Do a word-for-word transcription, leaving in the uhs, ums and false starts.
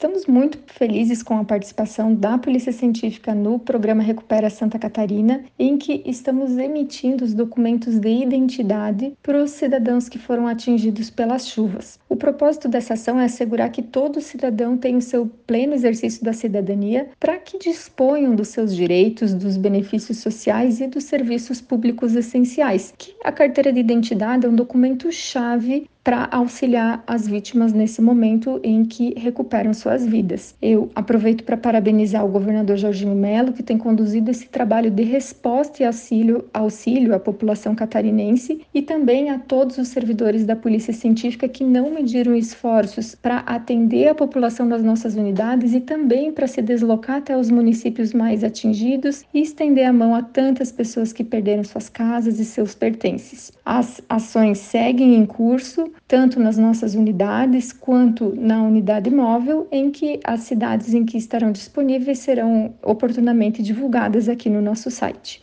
Estamos muito felizes com a participação da Polícia Científica no programa Recupera Santa Catarina, em que estamos emitindo os documentos de identidade para os cidadãos que foram atingidos pelas chuvas. O propósito dessa ação é assegurar que todo cidadão tenha o seu pleno exercício da cidadania para que disponham dos seus direitos, dos benefícios sociais e dos serviços públicos essenciais, que a carteira de identidade é um documento-chave para auxiliar as vítimas nesse momento em que recuperam suas vidas. Eu aproveito para parabenizar o governador Jorginho Melo, que tem conduzido esse trabalho de resposta e auxílio, auxílio à população catarinense, e também a todos os servidores da Polícia Científica que não mediram esforços para atender a população das nossas unidades e também para se deslocar até os municípios mais atingidos e estender a mão a tantas pessoas que perderam suas casas e seus pertences. As ações seguem em curso, tanto nas nossas unidades quanto na unidade móvel, em que as cidades em que estarão disponíveis serão oportunamente divulgadas aqui no nosso site.